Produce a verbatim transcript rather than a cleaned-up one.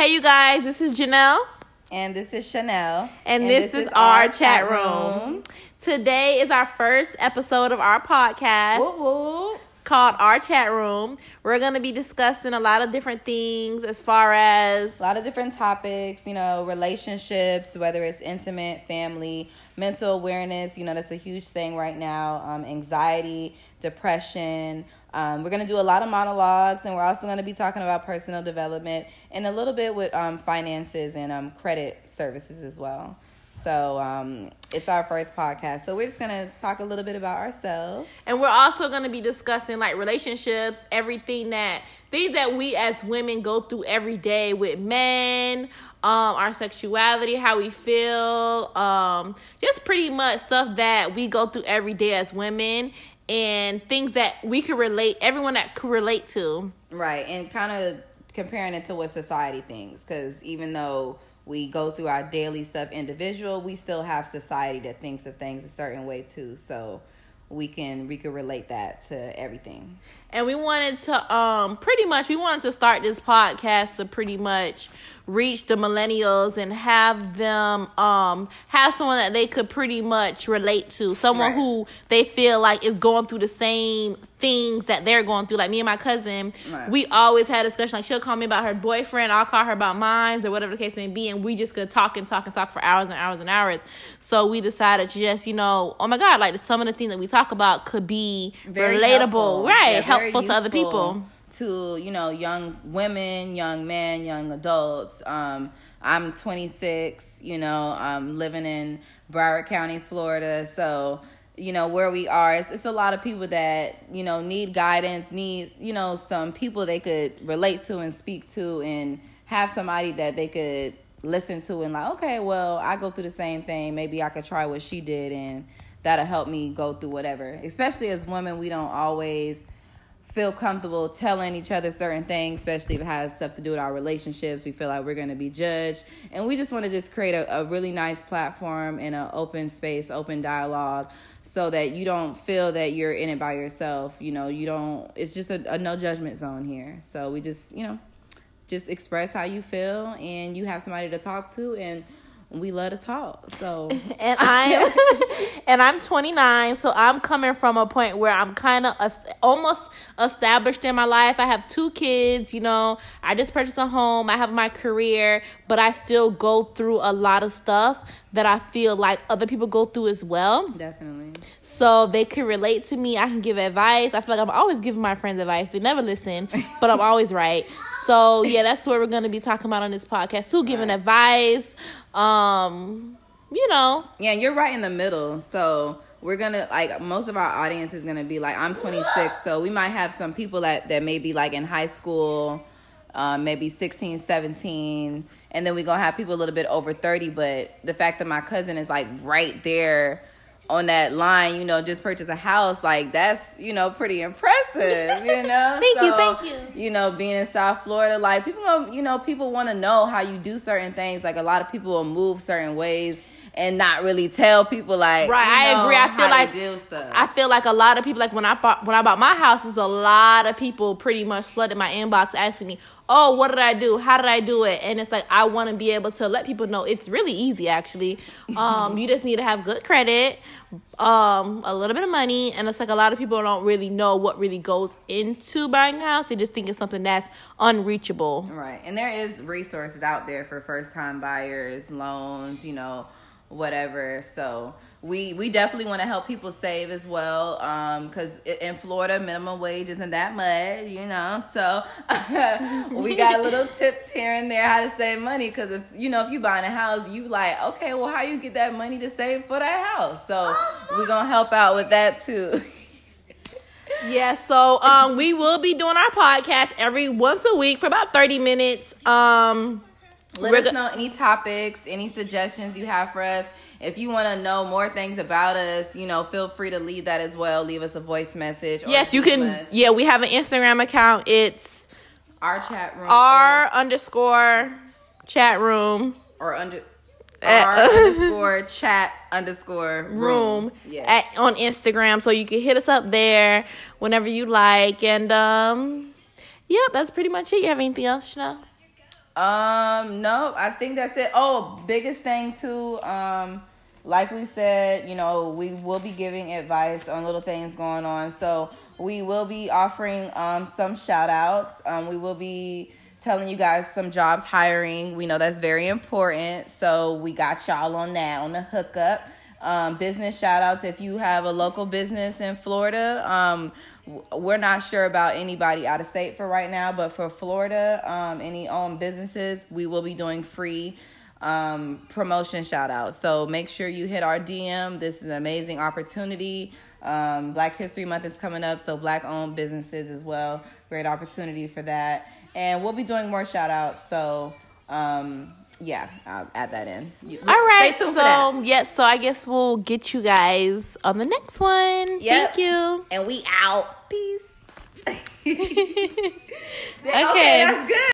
Hey, you guys, this is Janelle. And this is Chanel. And, and this, this is, is our chat room. room. Today is our first episode of our podcast woo woo. called Our Chat Room. We're going to be discussing a lot of different things as far as... A lot of different topics, you know, relationships, whether it's intimate, family, mental awareness. You know, that's a huge thing right now. Um, anxiety, depression. Um, we're going to do a lot of monologues, and we're also going to be talking about personal development and a little bit with um, finances and um, credit services as well. So um, it's our first podcast. So we're just going to talk a little bit about ourselves. And we're also going to be discussing like relationships, everything that, things that we as women go through every day with men, um, our sexuality, how we feel, um, just pretty much stuff that we go through every day as women. And things that we could relate, everyone that could relate to. Right, and kind of comparing it to what society thinks. Because even though we go through our daily stuff individual, we still have society that thinks of things a certain way too. So we can we can relate that to everything. And we wanted to, um, pretty much, we wanted to start this podcast to pretty much reach the millennials and have them um have someone that they could pretty much relate to, someone right. who they feel like is going through the same things that they're going through. Like me and my cousin, right. we always had a discussion. Like she'll call me about her boyfriend, I'll call her about mine, or whatever the case may be, and we just could talk and talk and talk for hours and hours and hours. So we decided to just, you know, oh my God, like some of the things that we talk about could be very relatable, helpful. right? Yeah, helpful to other people. To, you know, young women, young men, young adults. Um, I'm twenty-six, you know, I'm living in Broward County, Florida. So, you know, where we are, it's, it's a lot of people that, you know, need guidance, need, you know, some people they could relate to and speak to and have somebody that they could listen to and like, okay, well, I go through the same thing. Maybe I could try what she did and that'll help me go through whatever. Especially as women, we don't always feel comfortable telling each other certain things, especially if it has stuff to do with our relationships. We feel like we're going to be judged. And we just want to just create a, a really nice platform and an open space, open dialogue, so that you don't feel that you're in it by yourself. You know, you don't, it's just a, a no judgment zone here. So we just, you know, just express how you feel and you have somebody to talk to, and we love to talk. So and I'm and I'm twenty-nine, so I'm coming from a point where I'm kind of a, almost established in my life. I have two kids, you know. I just purchased a home. I have my career, but I still go through a lot of stuff that I feel like other people go through as well. Definitely. So they can relate to me. I can give advice. I feel like I'm always giving my friends advice. They never listen, but I'm always right. So yeah, that's what we're going to be talking about on this podcast too, giving right. advice. Um, you know. Yeah, you're right in the middle. So we're going to, like, most of our audience is going to be like, I'm twenty-six. So we might have some people that, that may be like in high school, um, maybe sixteen, seventeen. And then we're going to have people a little bit over thirty. But the fact that my cousin is like right there on that line, you know, just purchase a house, like that's, you know, pretty impressive, you know. thank so, you, thank you. You know, being in South Florida, like people, know, you know, people want to know how you do certain things. Like a lot of people will move certain ways and not really tell people, like, right. You know, I agree. I feel like do stuff. I feel like a lot of people, like when I bought when I bought my house, there's a lot of people pretty much flooded my inbox asking me, oh, what did I do? How did I do it? And it's like, I want to be able to let people know it's really easy, actually. Um, you just need to have good credit, um, a little bit of money. And it's like a lot of people don't really know what really goes into buying a house. They just think it's something that's unreachable. Right. And there is resources out there for first-time buyers, loans, you know, whatever. So we we definitely want to help people save as well, um because in Florida minimum wage isn't that much, you know, so we got little tips here and there how to save money, because if you know if you buying a house, you like, okay, well, how you get that money to save for that house? So we're gonna help out with that too. Yeah, so um we will be doing our podcast every once a week for about thirty minutes. um Let us know any topics, any suggestions you have for us. If you want to know more things about us, you know, feel free to leave that as well. Leave us a voice message. Or yes, you can. Us. Yeah, we have an Instagram account. It's our chat room. R or, underscore chat room. Or under R underscore chat underscore room. room yes. at, on Instagram. So you can hit us up there whenever you like. And, um, yep, that's pretty much it. You have anything else, Chanel? Um, no, I think that's it. Oh, biggest thing too, um, like we said, you know, we will be giving advice on little things going on. So we will be offering um some shout outs. Um, we will be telling you guys some jobs hiring. We know that's very important. So we got y'all on that, on the hookup. Um, business shout outs. If you have a local business in Florida, um, we're not sure about anybody out of state for right now, but for Florida, um, any owned businesses, we will be doing free um, promotion shout outs. So make sure you hit our D M. This is an amazing opportunity. Um, Black History Month is coming up, so black owned businesses as well. Great opportunity for that. And we'll be doing more shout outs. So, um, yeah, I'll add that in. You, All right. Stay tuned so, for that. yes, so I guess we'll get you guys on the next one. Yep. Thank you. And we out. Peace. Okay. Okay, that's good.